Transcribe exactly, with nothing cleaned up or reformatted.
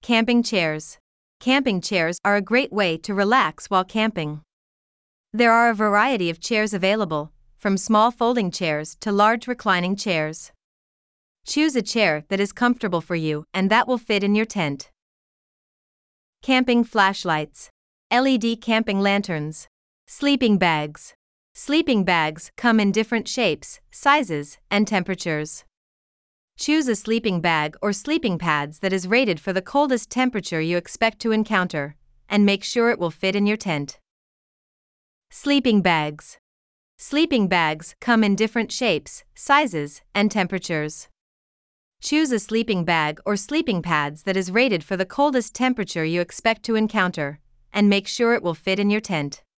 Camping chairs. Camping chairs are a great way to relax while camping. There are a variety of chairs available, from small folding chairs to large reclining chairs. Choose a chair that is comfortable for you and that will fit in your tent. Camping flashlights. L E D camping lanterns. Sleeping bags. Sleeping bags come in different shapes, sizes, and temperatures. Choose a sleeping bag or sleeping pads that is rated for the coldest temperature you expect to encounter, and make sure it will fit in your tent. Sleeping bags. Sleeping bags come in different shapes, sizes, and temperatures. Choose a sleeping bag or sleeping pads that is rated for the coldest temperature you expect to encounter, and make sure it will fit in your tent.